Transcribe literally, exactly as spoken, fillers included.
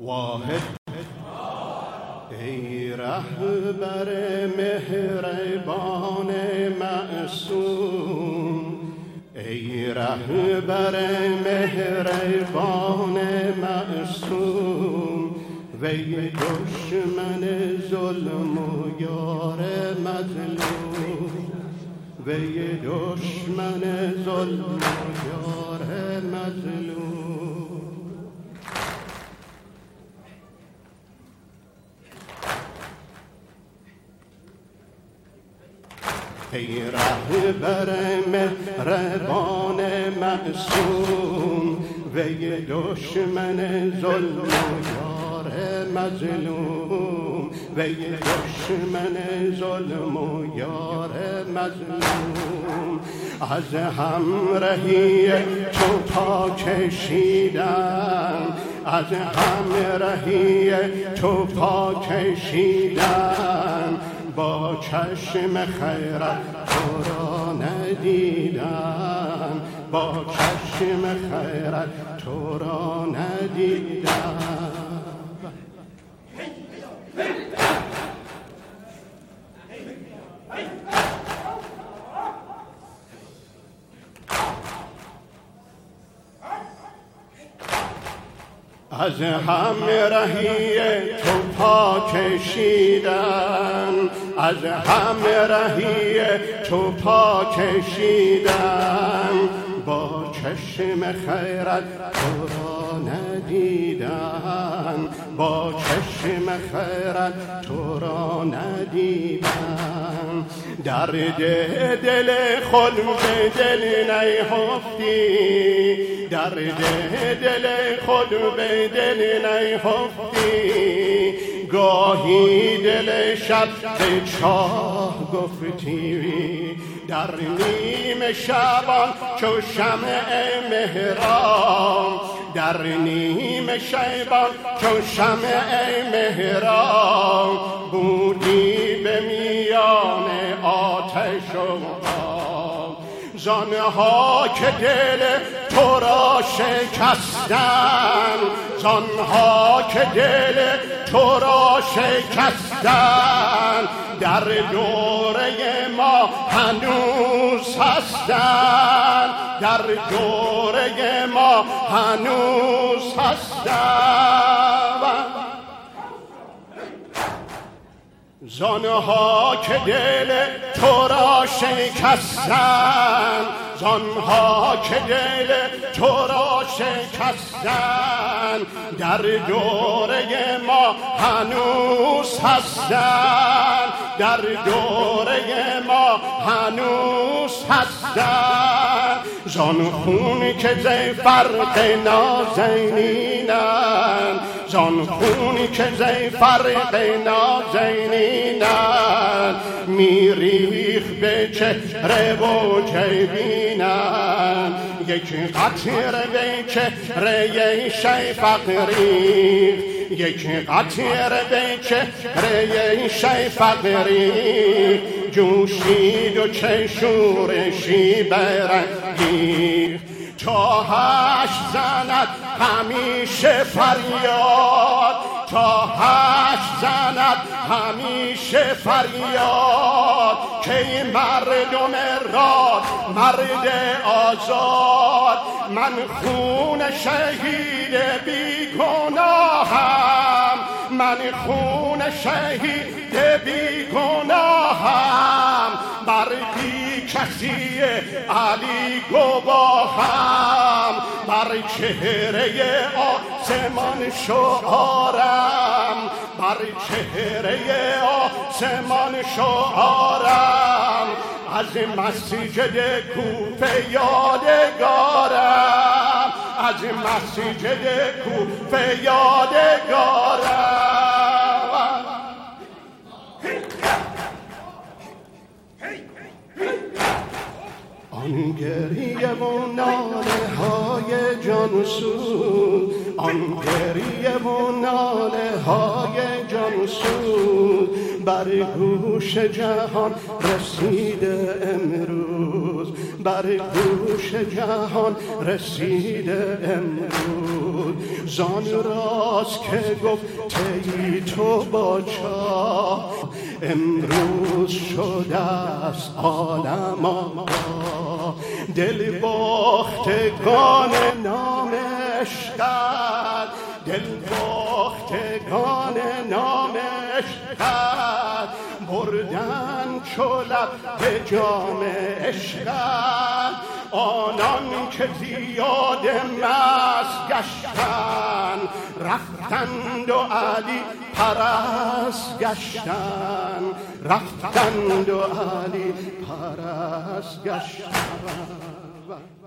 واحد. ای رهبر مهربان معصوم، ای رهبر مهربان معصوم، وی دشمن ظلم و یار مظلوم، وی دشمن ظلم و یار مظلوم. ای رهبر مهربان معصوم، وی دشمن ظلم و یار مظلوم، وی دشمن ظلم و یار مظلوم. از همراهی تو پا کشیدم، از همراهی تو پا کشیدم، با چشم خیرت تو را ندیدم، با چشم خیرت تو را ندیدم. از همراهی تو پا کشیدم، از همراهی تو پا کشیدم، با چشم خیرت تو را ندیدم، با چشم خیرت تو را ندیدم. درد دل خود به دل نیفتی، درد دل خود به دل نیفتی، گاهی دل شب به چاه گفتی. در نیم شبان چو شمع مهرام، در نیم شبان چو شمع مهرام، بودی به میان آتش و آب. زانها که دل تو را شکستن، زانها که دل تو را شکستن، در دوره ما هنوز هستن، در دوره ما هنوز هستن. زانها که دل تو را شکستن، زانها که دل تو را شکستن، در دوره ما هنوز هستن، در دوره ما هنوز هستن. زان خون که زی فرق نازنینن، زان خونی که زی فرق نازنینن، میریخ به چهره و جبینن. یک قطره به چهره شفق ریخت، یک قطره به چهره شفق ریخت، جوشید و چه شورشی برانگیخت. تا هشت زند همیشه فریاد، تا هشت زند همیشه فریاد، که مردم راد مرد آزاد. من خون شهید بی گناهم، من خون شهید بی گناهم، بر بی کسی علی گواهم. بر چهره آسمان شعارم، بر چهره آسمان شعارم، از مسجد کوفه یادگارم، از مسجد کوفه یادگارم. آن گریه و ناله های جانسوز، آن گریه و ناله های جانسوز، بر گوش جهان رسیده امروز، بر گوش جهان رسیده امروز. زان راست که گفته ای تو با چاه، امروز شده است عالم آگاه. دل باختگان نام عشقت، دل باختگان نام عشقت، بردن چو لب به جام عشقت. آنان که زیاد مست گشتن، رفتند و علی پرست گشتن، رفتند و علی پرست گشتن.